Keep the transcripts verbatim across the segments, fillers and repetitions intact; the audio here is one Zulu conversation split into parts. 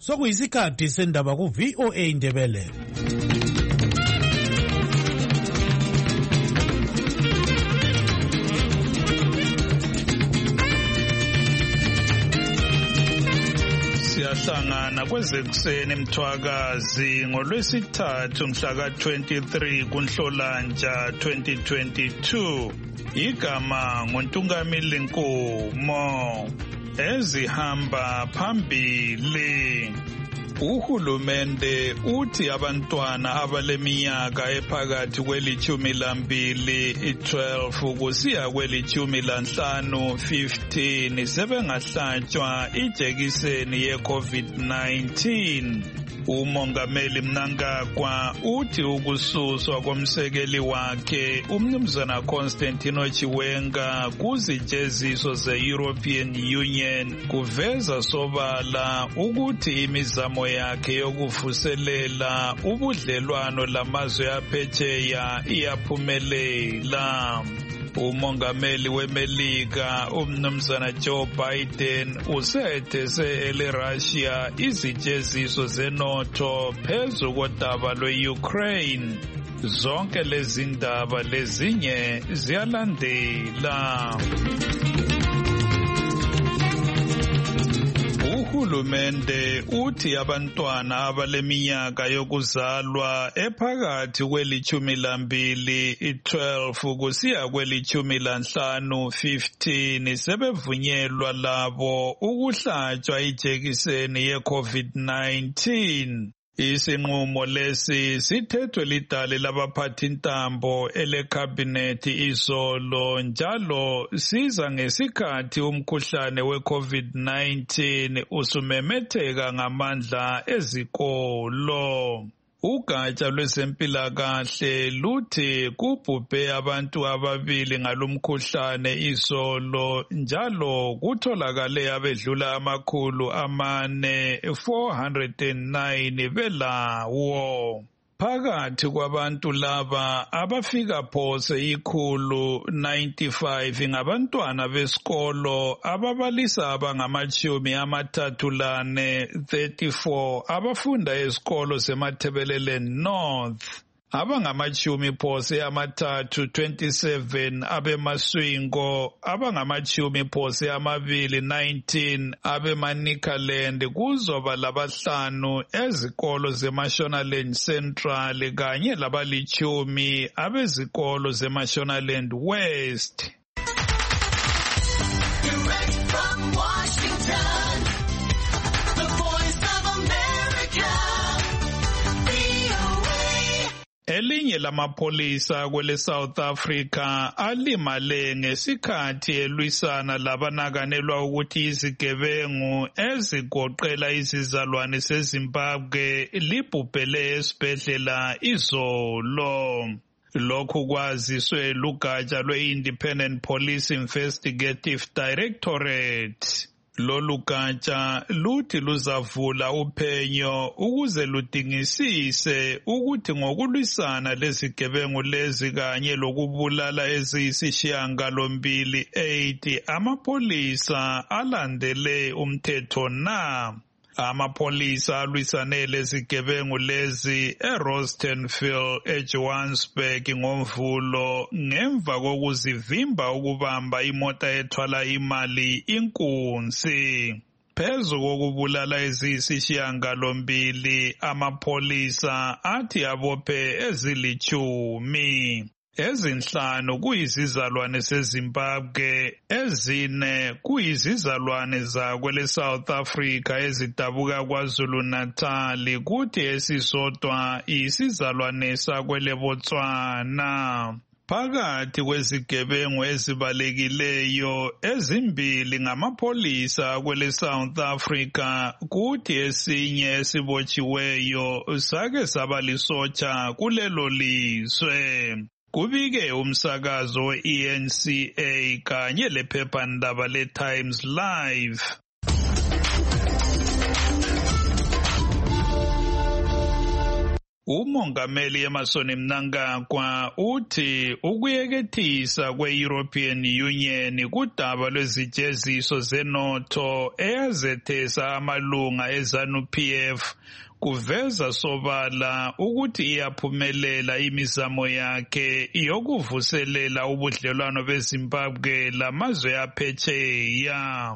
Sokuyisikhathi sendaba ku V O A Indebele. Siyahlangana kwezekuseni Mthwakazi ngolwesithathu mhla ka twenty-three kuNhlolanja twenty twenty-two. Igama nguNtungamili Nkomo. Ezihamba phambili. Uhulumende uthi abantwana abaleminyaka ephakathi kwelithumi lambili twelve kusiya kwelithumi lanhlanu fifteen sebengahlatshwa ijekiseni ye-COVID nineteen. Umongameli Mnangagwa uthi ukususwa komsekeli wakhe umnumzana Constantino Chiwenga kuzijeziso ze-European Union kuveza sobala ukuthi imizamo yakhe yokuvuselela ubudlelwano lamazwe aphesheya iyaphumelela. Umongameli weMelika umnumzana Joe Biden usethese ele-Russia izijeziso zenotho phezu kodaba lwe-Ukraine. Zonke lezi ndaba lezinye ziyalandela. Uhulumende uthi abantwana abaleminyaka yokuzalwa ephakathi kwelithumi lambili twelve kusiya kwelithumi lanhlanu fifteen sebevunyelwa labo ukuhlatshwa ijekiseni ye-COVID nineteen. Isinqumo lesi sithethwe lidale labaphathintambo elekhabhinethi izolo njalo siza ngesikhathi umkhuhlane we-COVID nineteen usumemetheka ngamandla ezikolo. Ugatsha lwezempilakahle luthi kubhubhe abantu ababili ngalumkhuhlane izolo njalo kutholakale abedlula amakhulu amane four hundred nine belawo. Phakathi kwabantu laba abafika phose ikhulu ninety-five ngabantwana besikolo ababalisa abangamashumi amathathu lane thirty-four abafunda esikolo seMathebeleland North. Abangamashumi phose amathathu twenty-seven abeMaswingo, abangamashumi phose amabili nineteen abeManikaland kuzoba labahlanu ezikolo zeMashonaland Central kanye labalichumi abezikolo zeMashonaland West. Direct from Washington, the voice of America, V O A. Elinye lamapholisa kwele South Africa alimale ngesikhathi elwisana labanakanelwa ukuthi izigebengu ezigoqela izizalwane seZimbabwe libhubhele esibhedlela izolo. Lokhu kwaziswe lugatsha lwe-Independent Police Investigative Directorate. Lolu gatsha luthi luzavula uphenyo ukuze ludingisise ukuthi ngokulwisana lezigebengu lezi kanye lokubulala eziyisishiyagalombili eight amapholisa alandele umthetho na. Amapholisa alwisane lezigebengu lezi eRostenville eJohannesburg ngoMvulo ngemva kokuzivimba ukubamba imota ethwala imali inkunzi. Phezu kokubulala eziyisishiyagalombili amapholisa athi abophe ezilichumi. Ezinhlanu kuyizizalwane seZimbabwe, ezine kuyizizalwane zakwele South Africa ezidabuka kwaZulu Natal, kuthi esisodwa isizalwane sakwele Botswana. Phakathi kwezigebengu ezibalekileyo ezimbili ngamapholisa kwele South Africa kuthi esinye esibotshiweyo sake sabalisotsha kulelo lizwe. Kubike umsakazo we-E N C A kanye lephephandaba le-Times Live. Umongameli Emmerson Mnangagwa uthi ukuyekethisa kwe-European Union kudaba lwezijeziso zenotho eyazethesa amalunga eZANU-P F kuveza sobala ukuthi iyaphumelela imizamo yakhe yokuvuselela ubudlelwano beZimbabwe lamazwe aphetsheya.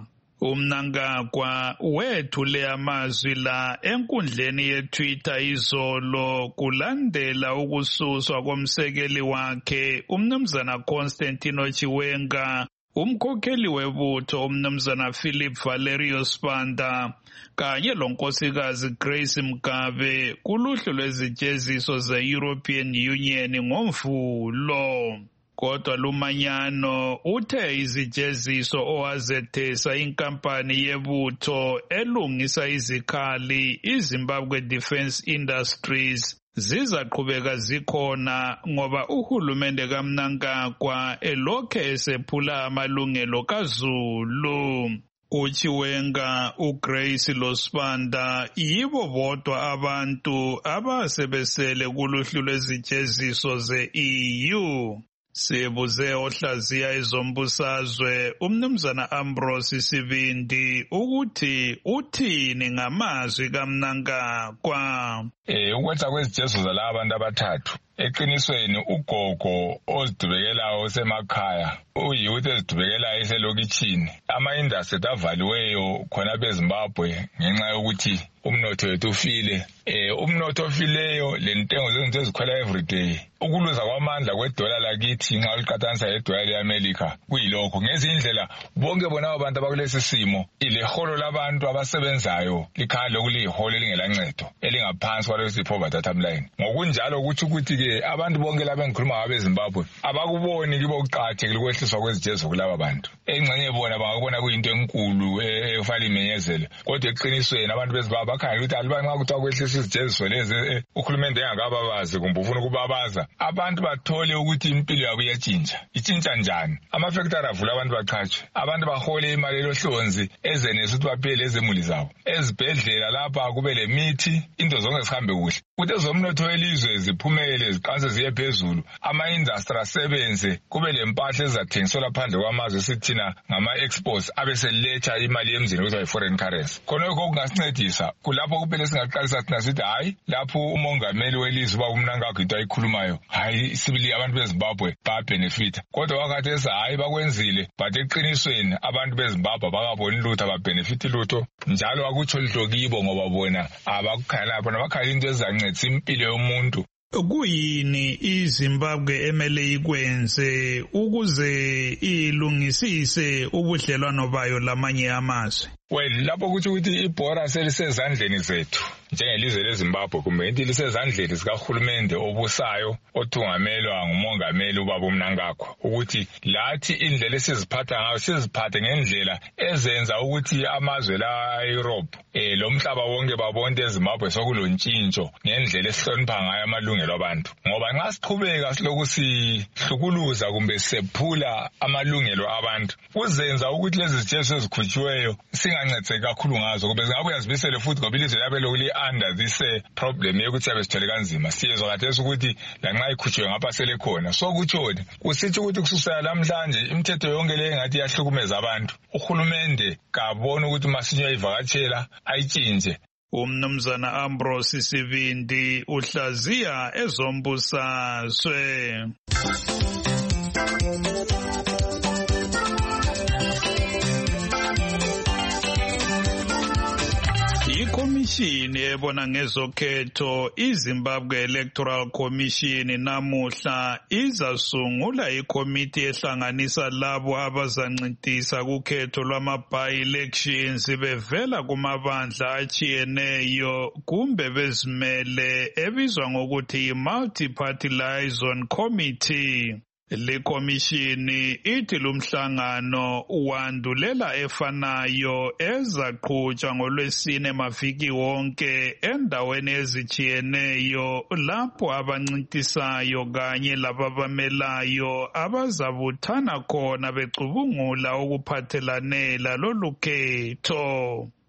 uMnangagwa wethule amazwi la enkundleni yeTwitter izolo kulandela ukususwa komsekeli wakhe umnumzana Constantino Chiwenga, umkhokheli webutho umnumzana Philip Valerio Spanda kanye lonkosikazi Grace Mugabe kuluhlu lwezijeziso ze-European Union ngoMvulo. Kodwa lumanyano uthe izijeziso owazethesa inkampani yebutho elungisa izikhali iZimbabwe Defence Industries zizaqhubeka zikhona ngoba uhulumende kaMnangagwa elokhe esephula amalungelo kaZulu. uChiwenga, uGrace loSpanda yibo bodwa abantu abasebesele kuluhlu lwezijeziso ze-E U. Sibuze ohlaziya ezombusazwe umnumzana Ambrose Sibindi ukuthi uthini ngamazwi kaMnangagwa. Eh ukwenza kwezijeziso zalabo abantu abathathu eqinisweni ugogo ozidubekelayo osemakhaya uyiyouth ezidubekelayo eselokitshini ama-industry avaliweyo khona beZimbabwe ngenxa yokuthi umnotho wethu ufile. Eh umnotho ofileyo lentengo zezinto ezikhwela everyday ukuluza kwamandla kwedola lakithi nxa uliqathanisa ledola leAmerica kuyilokho. Ngezinye indlela bonke bona abantu abakulesi simo ileholo labantu abasebenzayo likhaya lokuliholo elingelancedo elingaphansi kwalesi poverty timeline. Ngokunjalo ukuthi ukuthi ke abantu bonke laba engikhuluma ngabo eZimbabwe abakuboni kibo kuqathekile ukwehliswa kwezijeziso kulaba bantu. Engxenye bona bangakubona kuyinto enkulu efana imenyezelo kodwa eqinisweni abantu beZimbabwe bakhangela ukuthi aliba nxa kuthiwa kwehlisa izijeziso lezi uhulumende engakababazi kumbe ufuna ukubabaza abantu bathole ukuthi impilo yabo iyatshintsha. Itshintsha njani? Amafactory avula abantu baqhatshwe, abantu bahole imali elohlonzi ezenesa ukuthi baphele ezemuli zabo. Ezibhedlela lapha kube lemithi into zonke zihambe kuhle. Ukuthi ezomnotho welizwe ziphumele ziqanse ziye phezulu, ama-industry asebenze, kube lempahla ezathengiselwa phandle kwamazwe sithina ngama-exports abeseletha imali yemzini ukuthi yi-foreign currency. Khonokho okungasincedisa kulapho kuphele singaqalisa thina sithi hayi lapho umongameli welizwe uba uMnangagwa into ayikhulumayo hayi sibili abantu beZimbabwe babenefita. Kodwa wakhathesi hayi bakwenzile but eqinisweni abantu beZimbabwe bakaboni lutho ababenefiti lutho njalo akutsho lutho kibo ngoba bona abakukhala bona bakhala into ezancedisa impilo yomuntu. Kuyini iZimbabwe emele ikwenze ukuze ilungisise ubudlelwano bayo lamanye amazwe? Well lapho kuthi ukuthi ibhora selisezandleni zethu njengelizwe leZimbabwe kumbe into lisezandleni zikahulumende obusayo othungamelwa ngumongameli ubaba uMnangagwa ukuthi lathi indlela esiziphatha ngayo siziphathe ngendlela ezenza ukuthi amazwe la eEurope eh lo mhlaba wonke babonke eZimbabwe sokulontshintsho ngendlela esihlonipha ngayo amalungelo abantu. Ngoba nxa siqhubeka siloku sihlukuluza kumbe sephula amalungelo abantu kuzenza ukuthi lezi zijeziso ezikhutshiweyo singancedeki kakhulu ngazo kube singabuya zibisele futhi ngoba ilizwe labe lokuli under this uh, problem yokuthi siyabe sithwele kanzima. Siyezwa khathesi ukuthi lanxa ikhutshiwe ngapha sele khona so kutshoni kusithi ukuthi kususela namhlanje imithetho yonke le ngathi yahlukumeza abantu uhulumende kabona ukuthi masinywa ivakatshela ayitshintshe. Umnumzana Ambrose Sibindi uhlaziya ezombusazwe. Ikomishini ebona ngezokhetho iZimbabwe Electoral Commission namuhla izasungula ikomiti ehlanganisa labo abazancintisa kukhetho lwama-by-elections bevela kumabandla achiyeneyo kumbe bezimele ebizwa ngokuthi yi-Multi-Party Liaison Committee. Le komishini ithi lumhlangano wandulela efanayo ezaqhutshwa ngolwesine maviki wonke endaweni ezichiyeneyo lapho abancintisayo kanye lababamelayo abazabuthana khona becubungula okuphathelane lalolu khetho.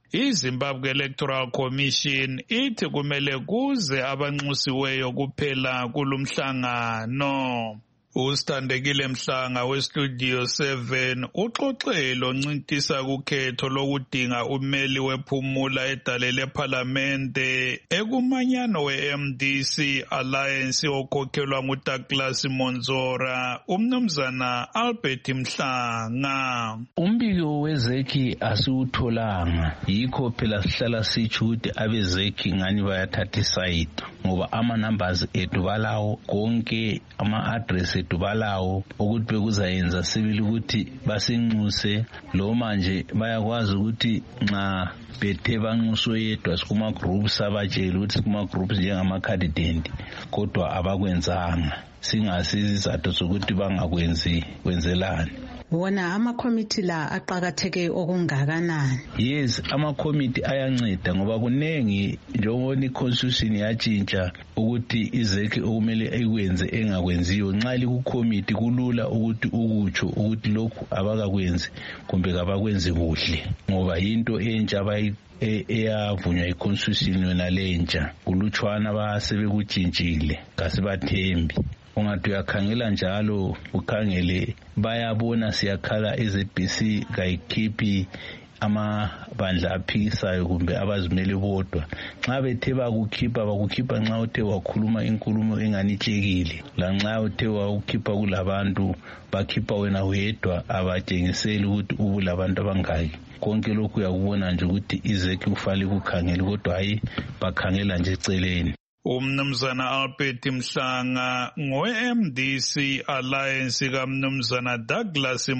iZimbabwe Electoral Commission ithi kumele kuze abanxusiweyo kuphela kulumhlangano. Usithandekile Mhlanga westudio seven uxoxelo ncintisa kukhetho lokudinga umeli wephumula edale leParlamente ekumanyano we-M D C Alliance okhokhelwa nguDouglas Monzora umnumzana Albert Mhlanga. Umbiko wezeki asiwutholanga yikho phela sihlala sitsho ukuthi abezeki ngani bayathatha iside ngoba ama numbers ethu balawo konke ama address ethu balawo ukuthi bekuzayenza sibili ukuthi basinxuse lo manje bayakwazi ukuthi nxa bethe banxuswe yedwa sikuma groups abatshela ukuthi sikuma groups njengama candidate kodwa abakwenzanga singasizathu sokuthi bangakwenzi kwenzelani. Wona ama-committee la aqakatheke okungakanani? Yes, ama-committee ayanceda ngoba kunengi njengoba i-constitution yatshintsha ukuthi izeki okumele ikwenze engakwenziyo nxa liku-committee kulula ukuthi ukutsho ukuthi lokhu abakakwenzi kumbe kabakwenzi kuhle ngoba yinto entsha abayi eyavunywa i-constitution yona lentsha kulutshwana basebekutshintshile kasibathembi. Ungathi uyakhangela njalo ukhangele bayabona siyakhala eze B C kayikhiphi amabandla aphikisayo kumbe abazimele bodwa nxa bethe bakukhipha bakukhipha nxa uthe wakhuluma inkulumo enganitshekile lanxa uthe wakukhipha kulabantu bakhipha wena wedwa abatshengiseli ukuthi ubulabantu abangaki konke lokhu uyakubona nje ukuthi izeki ufale kukhangela kodwa hayi bakhangela nje eceleni. Umnumzana Albert Mhlanga ngowe-M D C Alliance kaMnumzana Douglas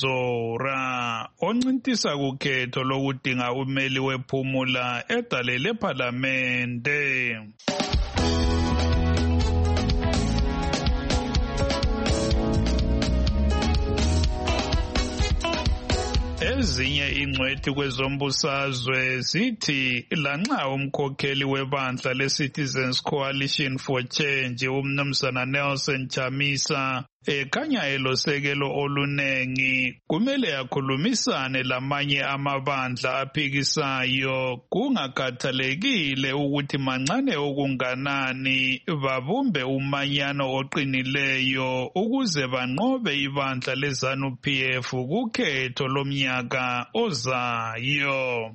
Monzora oncintisa kukhetho lokudinga umeli wephumula edale leParlamente. Ezinye ingcwethi kwezombusazwe zithi lanxa umkhokheli webandla le-Citizens Coalition for Change umnumzana Nelson Chamisa ekhanya elosekelo olunengi kumele akhulumisane lamanye amabandla aphikisayo kungakhathalekile ukuthi mancane okunganani babumbe umanyano oqinileyo ukuze banqobe ibandla leZANU-P F kukhetho lomnyaka ozayo.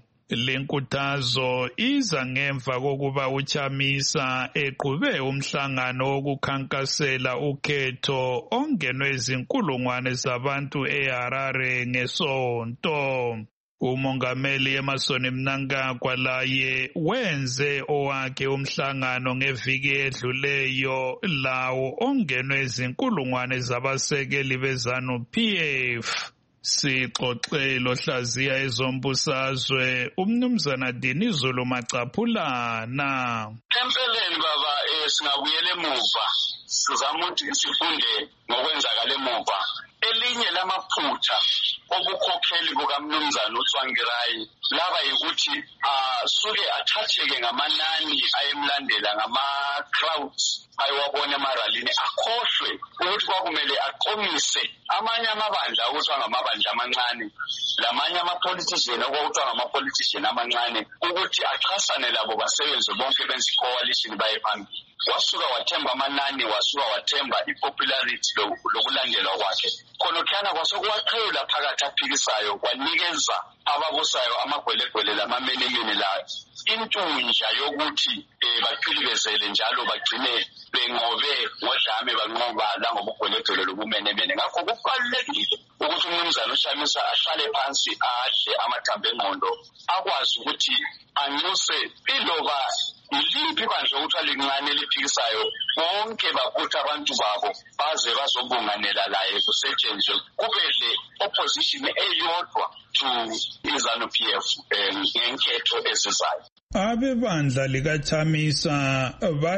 Lenkuthazo iza ngemva kokuba uChamisa eqhube umhlangano wokukhankasela ukhetho ongenwe izinkulungwane zabantu eHarare ngesonto. Umongameli Emmerson Mnangagwa laye wenze owakhe umhlangano ngeviki edluleyo lawo ongenwe izinkulungwane zabasekeli beZANU-P F. Sixoxelo hlaziya ezombusazwe umnumzana Dinizulu Macaphulana. Empeleni baba singabuyela emuva sizama ukuthi sifunde ngokwenzakala emuva. Elinye lamaphutha obukhokheli bukamnumzana uTsvangirai laba yikuthi asuke athatheke ngamanani ayemlandela ngama-crowds ayewabona emaralini akhohlwe ukuthi kwakumele aqomise amanye amabandla okuthiwa ngamabandla amancane lamanye ama-politician okuthiwa ngama-politician amancane ukuthi axhasane labo basebenze bonke benze i-coalition baye phambili. Wasuka wathemba amanani wasuka wathemba i-popularity lokulandelwa kwakhe khonokhana kwasekuwaqhela phakathi aphikisayo kwanikeza ababusayo amagwelegwele lamamenemene layo intunja yokuthi baphilibezele njalo bagcine benqobe ngodlame banqoba langobugwelegwele lobumenemene. Ngakho kubalulekile ukuthi umnumzana uChamisa ahlale phansi adle amathambo engqondo akwazi ukuthi anyuse iloba iliphi bandla okuthiwa lincane eliphikisayo bonke baphutha abantu babo baze bazobunganela laye kusetshenzwe kube le opposition eyodwa to iZANU-P F ngenketho ezizayo. Abebandla likaChamisa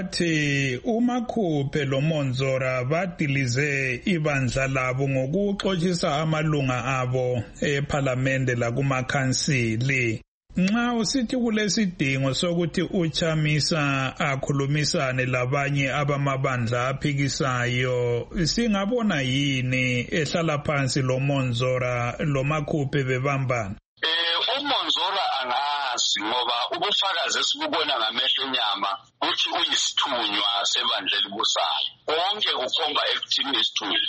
bathi uMakhuphe loMonzora badilize ibandla labo ngokuxoxisa amalunga abo eParlamente lakumakhansili. Nxa usithi kulesidingo sokuthi uChamisa akhulumisane labanye abamabandla aphikisayo singabona yini ehlala phansi loMonzora loMakhuphe bebambana? Eh uMonzora angazi angazi ngoba ubufakazi esibubona ngamehlo enyama uthi uyisithunywa sebandla libusayo konke kukhomba ekuthini isithunywa.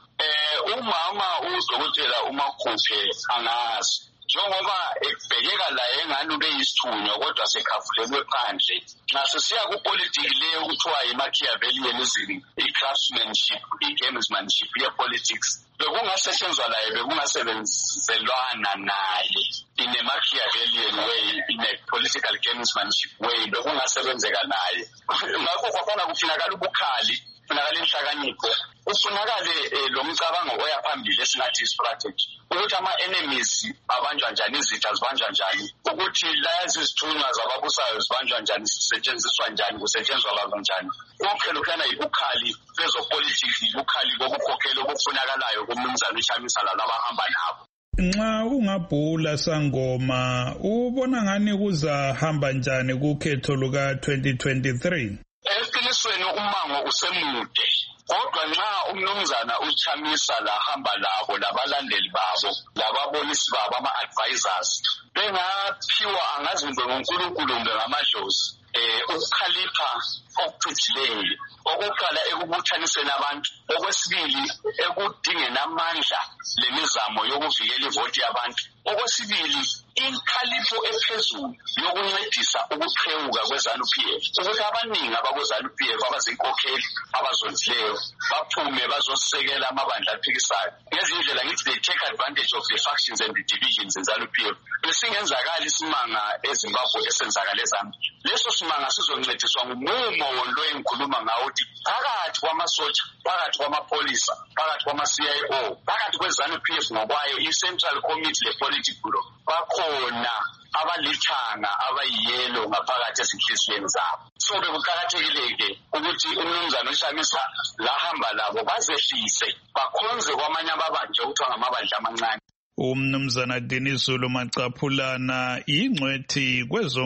Eh umama udokotela uMakhuphe angazi njengoba ekubhekeka la engani ube yisithunywa kodwa sekhafulelwe phandle nxa sesiya kupolitiki leyo kuthiwa yi-Machiavellianism, i-craftsmanship, i-gamesmanship ye-politics bekungasetshenzwa laye bekungasebenzelwana naye in a Machiavellian way, in a political gamesmanship way bekungasebenzeka naye. Ngakho kwafana kufunakala ubukhali, kufunakala inhlakanipho, kufunakale lo mcabango oya phambili esingathi i-strategy ukuthi ama-enemies abanjwa njani, izitha zibanjwa njani, ukuthi layazi izithunywa zababusayo zibanjwa njani, sisetshenziswa njani, kusetshenzwa kanjani. Konke lokhana yibukhali bezopolitiki, yibukhali bokukhokhela okufunakalayo kumnumzana uShamisa lalabahamba nabo. Nxa ungabhula Sangoma ubona ngani kuzahamba njani kukhetho luka twenty twenty-three? Eqinisweni umango usemude. Kodwa nxa umnumzana uShamisa lahamba labo labalandeli babo lababonisi babo ama-advisors bengaphiwa angazi ngoNkulunkulu ngamadlozi eh ukukhalipha okucijileyo, okuqala ekubuthaniseni abantu, okwesibili ekudingeni amandla lemizamo yokuvikela ivoti yabantu, okwesibili inkhalipho ephezulu yokuncedisa ukuqhewuka kweZANU-P F ukuthi abaningi abakweZANU-P F abazinkokheli abazondileyo baphume bazosekela amabandla aphikisayo ngezindlela ngithi they take advantage of the factions and the divisions in ZANU-P F. Besingenzakala isimanga eZimbabwe esenzakala eZambia. Leso simanga sizoncediswa ngumumo loyengikhuluma ngawo ukuthi phakathi kwamasotsha, phakathi kwamapolisa, phakathi kwama-C I O, phakathi kweZANU-P F ngokwayo i-Central Committee le-Political Bureau bakhona abalithanga abayiyelo ngaphakathi ezinhliziyweni zabo. So bekuqakathekile-ke ukuthi umnumzana uShamisa lahamba labo bazehlise bakhonze kwamanye amabandla okuthiwa ngamabandla amancane. Umnumzana Dennis Zulu Macaphulana ingcwethi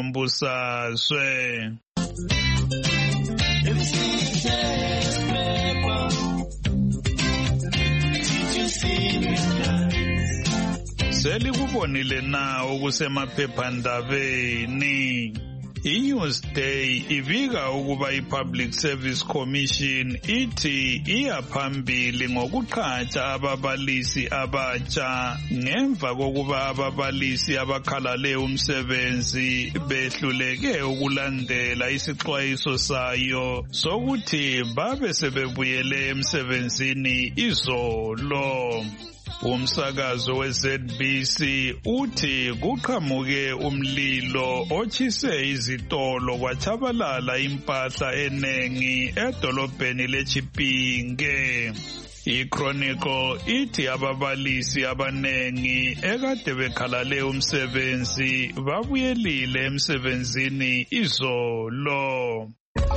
kwezombusazwe. Selikubonile na okusemaphephandabeni. I-Newsday ibika ukuba i-Public Service Commission ithi iyaphambili ngokuqhatsha ababalisi abatsha ngemva kokuba ababalisi abakhalale umsebenzi behluleke ukulandela isixwayiso sayo sokuthi babe sebebuyele emsebenzini izolo. Umsakazo we-Z B C uthi kuqhamuke umlilo otshise izitolo kwatshabalala impahla enengi edolobheni leChipinge. I-Chronicle ithi ababalisi abanengi ekade bekhalale umsebenzi babuyelile emsebenzini izolo.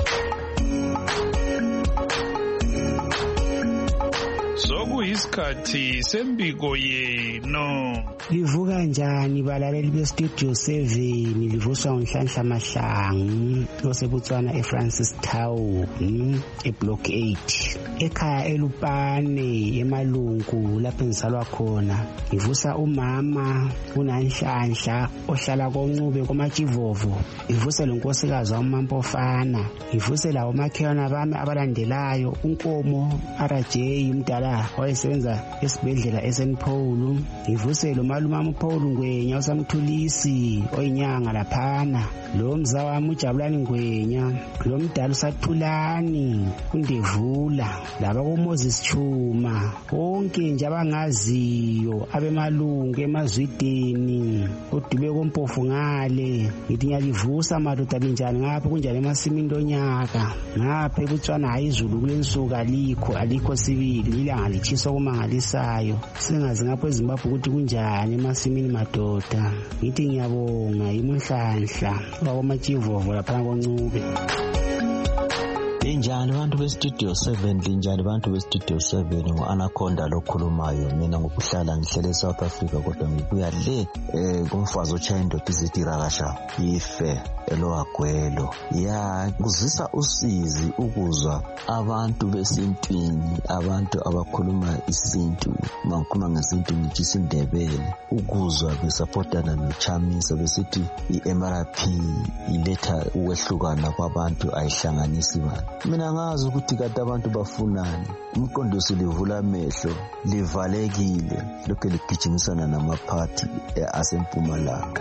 Sokuyisikhathi sembiko yenu. Livuka njani balaleli be-Studio seven, livuswa ngoNhlanhla Mahlangu oseBotswana eFrancis Town eBlock eight ekhaya eLupane eMalungu lapho ngizalwa khona. Ngivusa umama uNanhlanhla ohlala koNcube koMatshivovo, ngivuse lonkosikazi wamaMpofana, ngivuse lawo omakhelwane bami abalandelayo uNkomo R J umdala wayesebenza esibhedlela eSaint Paul, ngivuse lo malume uPaul Ngwenya uSamthulisi oyinyanga laphana, lo mza wami uJabulani Ngwenya, lo mdala uSathulani uNdevula, laba koMoses Chuma, bonke nje abangaziyo abemalungu emazwideni uDube kompofu ngale. Ngithi ngiyalivusa madoda linjani ngapha kunjani emasimini lonyaka ngapha eBotswana hayi izulu kulensuku alikho alikho sibili ilanga litshisa okumangalisayo. Singazi ngapha eZimbabwe ukuthi kunjani emasimini madoda. Ngithi ngiyabonga iMhlanhla wakoMatshivovo lapha koNcube. Linjani bantu be-Studio seven, linjani bantu be-Studio seven, ngu-Anaconda lokhulumayo. Mina ngokuhlala ngihlele eSouth Africa kodwa ngibuya le eh kumfazi otshaya indoda izitirasha ife eloagwelo. Ya kuzisa usizi ukuzwa abantu besintwini, abantu abakhuluma isintu, mangikhuluma ngesintu ngithi isindebele, ukuzwa besupportana noChamisa besithi i-M R P iletha ukwehlukana kwabantu ayihlanganisi bani. Mina ngazi ukuthi kade abantu bafunani, umqondosi livula amehlo livalekile lokho ligijimisana namaphathi asempumalanga.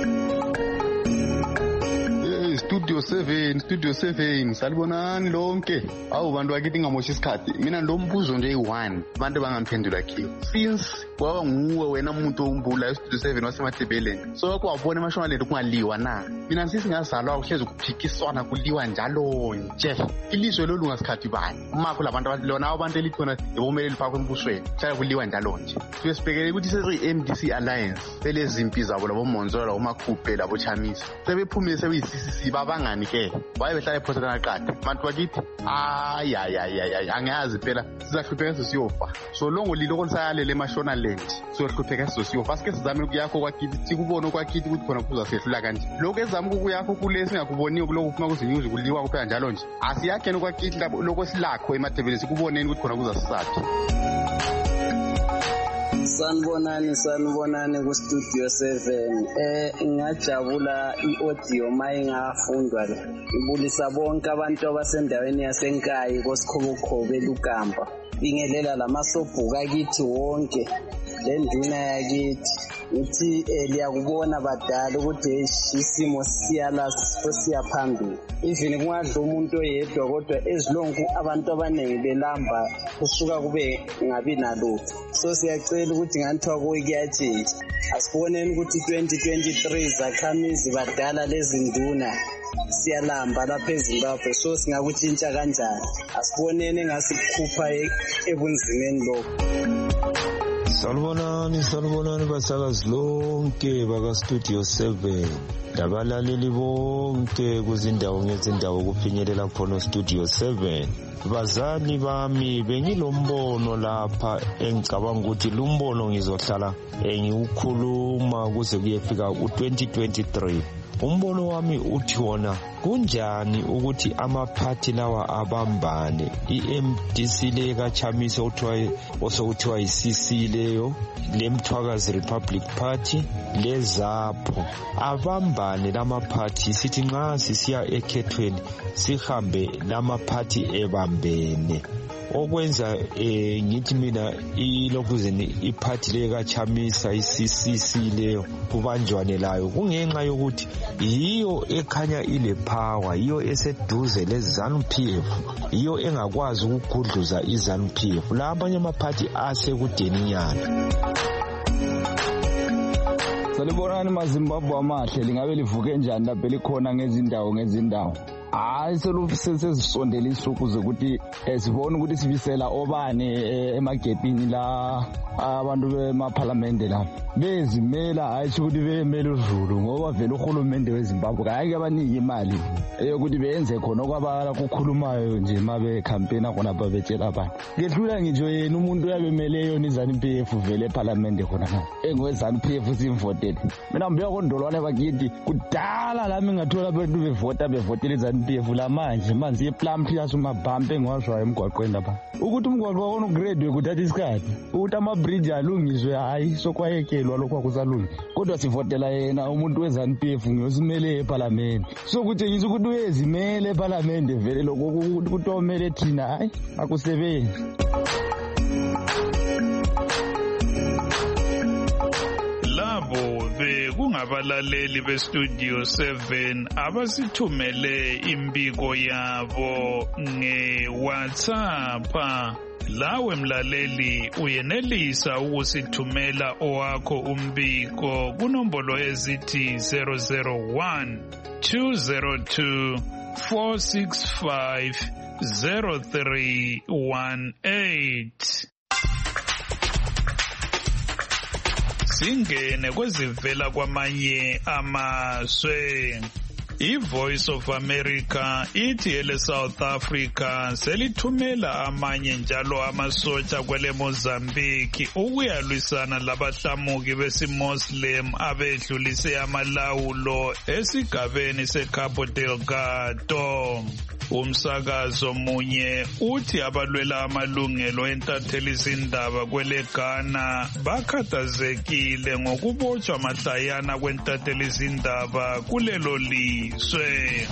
Studio seven, Studio seven, salibonani lonke. Awu bantu bakithi ngamoshi isikhathi. Mina lo mbuzo nje i-one, abantu bangamphendula khe. Since kwaba nguwe wena umuntu ombula eStudio seven waseMathebeleni, so kwabona emashonaleni kungaliwa na. Mina sisingazalwa ukuhlezi ukuphikiswana kuliwa njalo nje. Ilizwe lo lungasikhathi bani. Umakho labantu abalona abantu elikhona ebomeli phakwe embusweni. Hlala kuliwa njalo nje. Sibekele ukuthi sezi-M D C Alliance, belezimpi zabo labo Monzola, uMakhuphe labo Chamisa. Sebephumile sebeyi-C C C babangani ke. Waye behlala ePortland aqada. Abantu bakithi ay ay ay ay angazi phela sizahlupheka sesiyofa. So longo lilo kolisayalele emashonaleni. Sohlupheka sesiyofa. Sike sizame ukuyakho kwakithi sikubone kwakithi ukuthi khona kuza sehlula kanje. Lokho ezama ukuyakho kulesi ngakuboniyo kuloko ufuna kuzinyuza kuliwa kuphela njalo nje. Asiyakhe nokwakithi lokho silakho eMathebeleni sikuboneni ukuthi khona kuza sisaphi. Sanibonani sanibonani ku Studio seven. Eh ngajabula i-audio mayingafundwa le. Ngibulisa bonke abantu abasendaweni yasenkayi koSikhobokhobe eLugamba. Bingelela lamasobhuka kithi wonke. Le nduna yakithi uthi liyakubona badala ukuthi isimo siyala siya phambili. Even kungadla umuntu oyedwa kodwa ezilonke abantu abaningi belamba kusuka kube ngabi nalutho. So siyacela ukuthi nganithiwa kuyiyatshintsha. Asiboneni ukuthi twenty twenty-three zakhamizi badala lezi nduna siyalamba lapha eZimbabwe, so singakutshintsha kanjani? Asiboneni ngasikhupha ebunzimeni lokho. Salibonani salibonani basakazi lonke baka Studio seven, labalaleli bonke kuzindawo ngezindawo kufinyelela khona Studio seven. Bazali bami bengilombono lapha engicabanga ukuthi lumbono ngizohlala engiukhuluma kuze kuyefika u twenty twenty-three. Umbono wami uthi wona kunjani ukuthi amaphathi lawa abambane, i-M D C le kaChamisa uthiwa osokuthiwa i-C C leyo, leMthwakazi Republic Party, leZAPHO, abambane lamaphathi sithi nxa sisiya ekhethweni sihambe lamaphathi ebambene. Okwenza eh ngithi mina ilokuzeni iphathi le kaChamisa i-C C C leyo kubanjwane layo kungenxa yokuthi yiyo ekhanya ile power, yiyo eseduze leZANU P F, yiyo engakwazi ukugudluza iZANU P F. La abanye amaphathi asekudeninyana. Salibonani maZimbabwe amahle, lingabe livuke njani lapha likhona ngezindawo ngezindawo. Hayi selufisesizisondela isuku zokuthi sibone ukuthi sibisela obani emagepini la abantu bemaphalamende la bezimela, hayi ukuthi bemela uZulu ngoba vele uhulumende weZimbabwe ayike abanike imali eyokuthi benze khona okwabala kukhulumayo nje mabe campaign khona babetshela abantu. Ngehlula ngitsho yena umuntu uyabemele yona iZANU P F vele ePhalamende khona na engweZANU P F simvoted. Mina mbiya kondolwane bakithi kudala lami ngathola abantu bevota bevotela iZANU P F la manje manje iplum plus umabhampe engwashwayo emgwaqweni lapha ukuthi umgwaqo wona ugrade kuthatha isikhathi ukuthi ama-bridge alungiswe, hayi sokwayekelwa lokho akusalungi kodwa sivotela yena umuntu weZANU P F ngiyosimele ePhalamende. So ukuthi ngisho ukuthi uyezimele ePhalamende vele lokho ukuthi omele thina hayi akusebenzi. Bekungabalaleli beStudio seven abasithumele imbiko yabo ngeWhatsApp. Lawe mlaleli uyenelisa ukusithumela owakho umbiko kunombolo ezithi zero zero one two zero two four six five zero three one eight. Singene kwezivela kwamanye amazwe. iVoice of America ithi ele South Africa selithumela amanye njalo amasotsha kwele Mozambique ukuyalwisana labahlamuki besiMuslim abedlulise amalawulo esigabeni seCabo Delgado. Umsakazo munye uthi abalwela amalungelo entathelizindaba kwele Ghana bakhathazekile ngokubotshwa mahlayana kwentathelizindaba kulelo lizwe.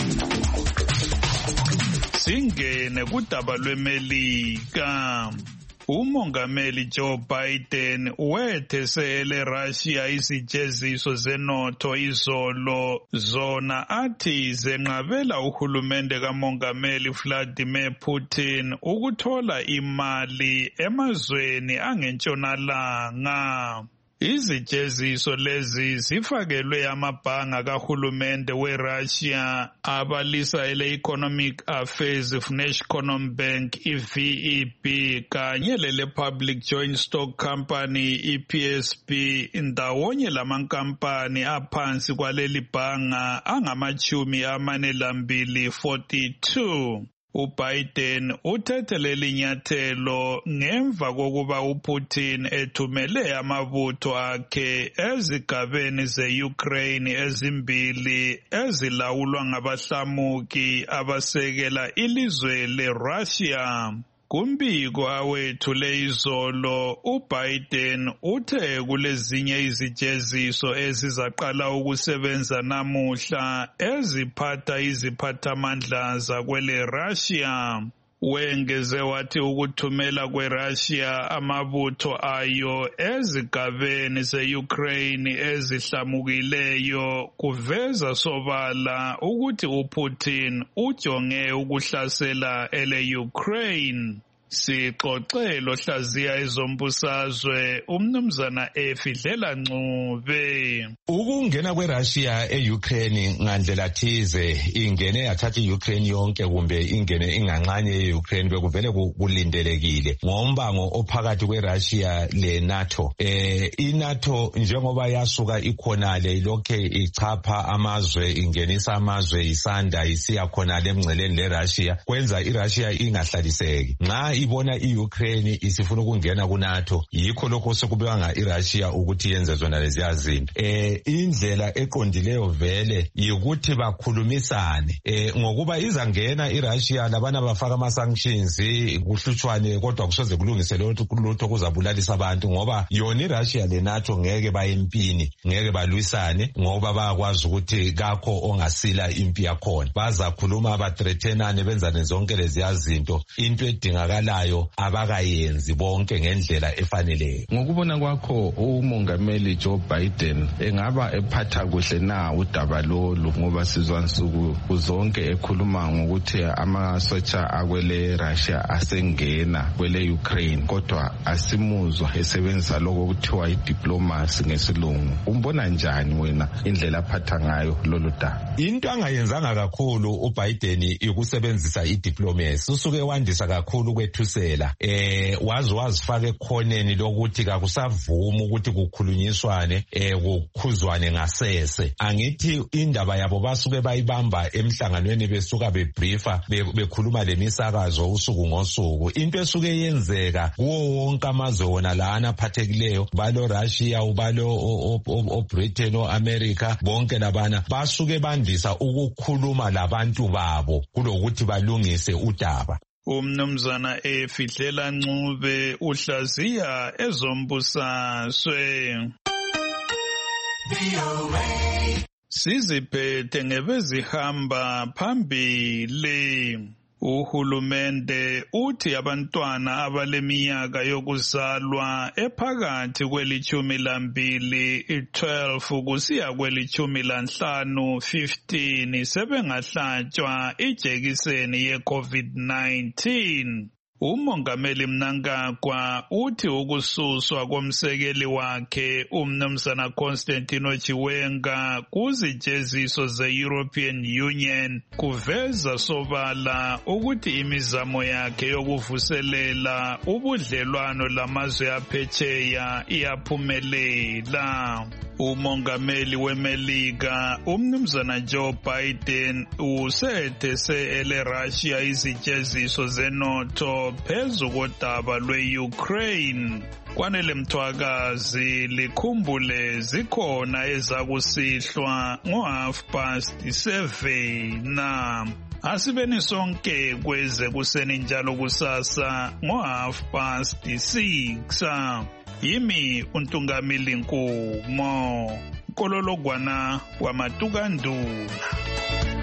Singene kudaba lweMelika. Umongameli Joe Biden wethesele Russia isijeziso zenotho izolo zona athi zenqabela uhulumende kamongameli Vladimir Putin ukuthola imali emazweni angentshonalanga. Izijeziso lezi zifakelwe amabhanga kahulumende weRussia abalisa ele Economic Affairs of Nationalbank i-V E B kanye lele Public Joint Stock Company i-P S B ndawonye lamankampani aphansi kwaleli bhanga angamachumi amane lambili forty-two. uBiden uthethe leli nyathelo ngemva kokuba uPutin ethumele amabutho akhe ezigabeni ze-Ukraine ezimbili ezilawulwa ngabahlamuki abasekela ilizwe leRussia. Kumbiko awethule izolo, uBiden uthe kulezinye izijeziso ezizaqala ukusebenza namuhla eziphatha iziphathamandla zakwele Russia. Wengeze wathi ukuthumela kweRussia amabutho ayo ezigabeni ze-Ukraine ezihlamukileyo kuveza sobala ukuthi uPutin ujonge ukuhlasela ele Ukraine. Sixoxelo hlaziya ezombusazwe umnumzana Efidlela Ncube. Ukungena kweRussia eUkraine ngandlela thize ingene yathatha iUkraine yonke kumbe ingene inganxanye yeUkraine bekuvele kulindelekile ngombango ophakathi kweRussia leNATO. Eh iNATO njengoba yasuka ikhonale lokhe ichapha amazwe ingenisa amazwe isanda isiya khonale emngceleni leRussia kwenza iRussia ingahlaliseki. Nxa ibona iUkraine isifuna ukungena kuNATO yikho lokho sekubanga iRussia ukuthi yenze zona lezi yazinto. Eh indlela eqondileyo vele yikuthi bakhulumisane eh ngokuba izangena iRussia labana bafaka ama sanctions kuhlutshwane kodwa kusoze kulungisele lutho kuzabulalisa abantu ngoba yona iRussia leNATO ngeke bayempini ngeke balwisane ngoba bayakwazi ukuthi kakho ongasila impi yakhona bazakhuluma abathrethenane benzane zonke lezi yazinto into edingakala layo abakayenzi bonke ngendlela efaneleyo. Ngokubona kwakho umongameli Joe Biden engaba ephatha kuhle na udaba lolu ngoba sizwa nsuku uzonke ekhuluma ngokuthi amasotsha akwele Russia asengena kwele Ukraine kodwa asimuzwa esebenzisa lokho kuthiwa idiplomacy ngesilungu. Umbona njani wena indlela aphatha ngayo lolu daba? Into angayenzanga kakhulu uBiden ikusebenzisa idiplomacy usuke wandisa kakhulu kwethusela eh wazi wazifaka ekhoneni lokuthi kakusavuma ukuthi kukhulunyiswane eh kukhuzwane ngasese. Angithi indaba yabo basuke bayibamba emhlanganweni besuka bebriefa bekhuluma lemisakazo usuku ngosuku. Into esuke yenzeka kuwo wonke amazwe wona lana aphathekileyo balo Russia ubalo oBritain oAmerica bonke labana basuke bandisa ukukhuluma labantu babo kulokuthi balungise udaba. Umnumzana Efidlela Ncube uhlaziya ezombusazwe. Siziphethe ngebezihamba phambili. Uhulumende uthi abantwana abaleminyaka yokuzalwa ephakathi kwelithumi lambili twelve kusiya kwelithumi lanhlanu fifteen sebengahlatshwa ijekiseni ye-COVID nineteen. Umongameli Mnangagwa uthi ukususwa komsekeli wakhe umnumzana Constantino Chiwenga kuzijeziso ze-European Union kuveza sobala ukuthi imizamo yakhe yokuvuselela ubudlelwano lamazwe aphetsheya iyaphumelela. Umongameli weMelika umnumzana Joe Biden usethese ele Russia izityeziso zenotho phezu kodaba lwe-Ukraine. Kwanele mthwakazi likhumbule zikhona ezakusihlwa ngo-half past seven na asibeni sonke kweze kuseni njalo kusasa ngo-half past six. Yimi uNtungamili Nkumo, Kolologwana wamatukandula.